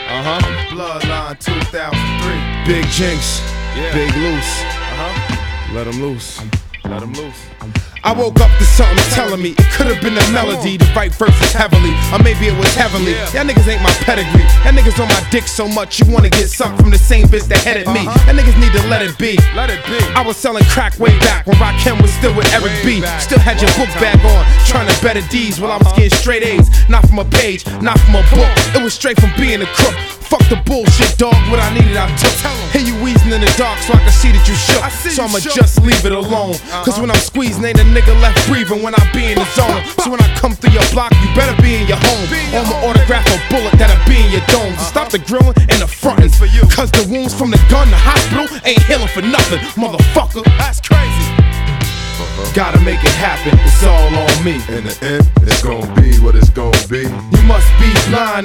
Bloodline 2003. Big Jinx, Yeah. Big Loose. Let him loose. Let him loose. I woke up to something telling me it could have been a melody to write verses heavily, or maybe it was heavenly. Yeah. Y'all niggas ain't my pedigree. Y'all niggas on my dick so much you wanna get something from the same bitch that headed me. Y'all niggas need to let it be. Let it be. I was selling crack way back when Rakim was still with Eric B. Way back. Still had your book bag on, trying to better D's while I was getting straight A's. Not from a page, not from a book. It was straight from being a crook. Fuck the bullshit, dog. What I needed, I took. Hear you wheezing in the dark, so I can see that you shook. So I'ma just leave it alone. Cause when I'm squeezing, ain't a nigga left breathing when I be in the zone. So when I come through your block, you better be in your home. I'ma autograph a bullet that'll be in your dome. So stop the grilling and the frontin'. for you. Cause the wounds from the gun, the hospital ain't healing for nothing, motherfucker. That's crazy. Gotta make it happen, it's all on me. In the end, it's gonna be what it's gonna be. You must be blind.